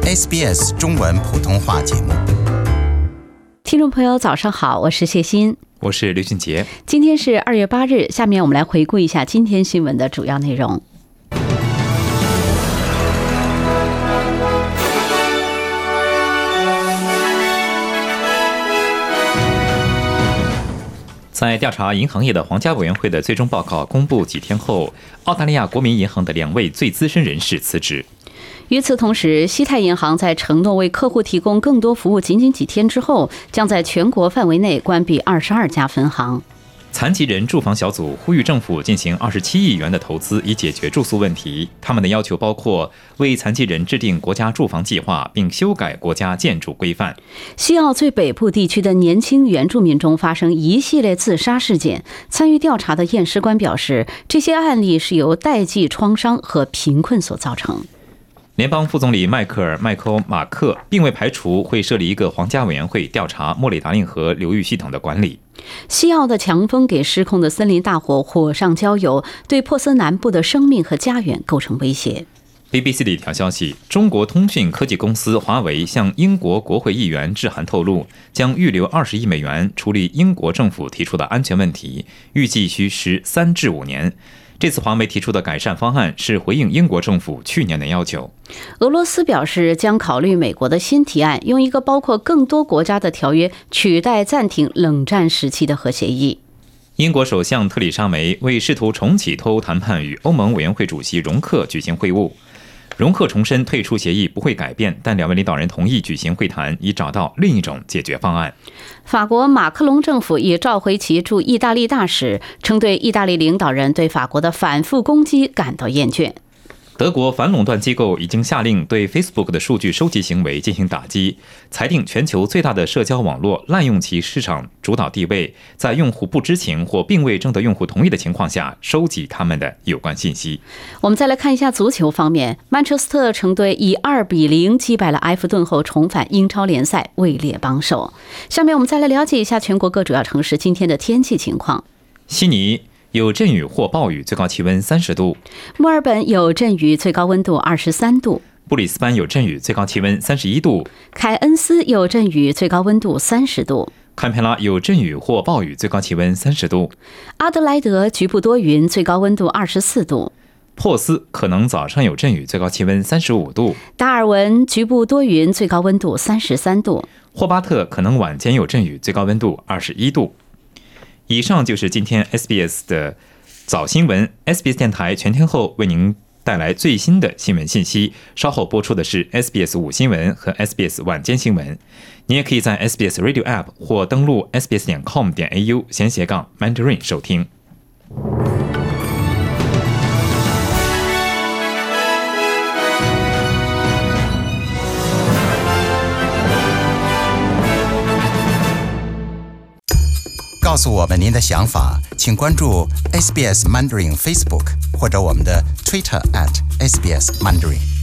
SBS 中文普通话节目。 听众朋友早上好，我是谢欣， 我是刘俊杰。 今天是2月8日，下面我们来回顾一下今天新闻的主要内容。 在调查银行业的皇家委员会的最终报告公布几天后，澳大利亚国民银行的2位最资深人士辞职。 与此同时，西太银行在承诺为客户提供更多服务仅仅几天之后，将在全国范围内关闭22家分行。 残疾人住房小组呼吁政府进行27亿元的投资，以解决住宿问题。他们的要求包括为残疾人制定国家住房计划，并修改国家建筑规范。 西澳最北部地区的年轻原住民中发生一系列自杀事件，参与调查的验尸官表示，这些案例是由代际创伤和贫困所造成。 联邦副总理迈克尔·马克并未排除会设立一个皇家委员会调查莫里达令河流域系统的管理。 西澳的强风给失控的森林大火火上浇油，对珀斯南部的生命和家园构成威胁。 BBC 的一条消息，中国通讯科技公司华为向英国国会议员致函透露，将预留20亿美元处理英国政府提出的安全问题，预计需时3至5年。这次华为提出的改善方案是回应英国政府去年的要求。 俄罗斯表示将考虑美国的新提案，用一个包括更多国家的条约取代暂停冷战时期的核协议。 英国首相特里莎梅为试图重启脱欧谈判，与欧盟委员会主席容克举行会晤。容克重申退出协议不会改变，但2位领导人同意举行会谈，以找到另一种解决方案。 法国马克龙政府已召回其驻意大利大使，称对意大利领导人对法国的反复攻击感到厌倦。 德国反垄断机构已经下令对 Facebook 的数据收集行为进行打击，裁定全球最大的社交网络滥用其市场主导地位，在用户不知情或并未征得用户同意的情况下收集他们的有关信息。 我们再来看一下足球方面，曼彻斯特城队以2-0击败了埃弗顿后重返英超联赛，位列榜首。下面我们再来了解一下全国各主要城市今天的天气情况。 悉尼有阵雨或暴雨，最高气温30度； 墨尔本有阵雨，最高温度23度； 布里斯班有阵雨，最高气温31度； 凯恩斯有阵雨，最高温度30度； 堪培拉有阵雨或暴雨，最高气温30度； 阿德莱德局部多云，最高温度24度； 珀斯可能早上有阵雨，最高气温35度； 达尔文局部多云，最高温度33度； 霍巴特可能晚间有阵雨，最高温度21度。以上就是今天 SBS 的早新闻。 SBS 电台全天候为您带来最新的新闻信息，稍后播出的是 SBS 午新闻和 SBS 晚间新闻。你也可以在 SBS Radio App 或登录 sbs.com.au/Mandarin 收听。 告诉我们您的想法，请关注 SBS Mandarin Facebook 或者我们的 Twitter @SBS Mandarin。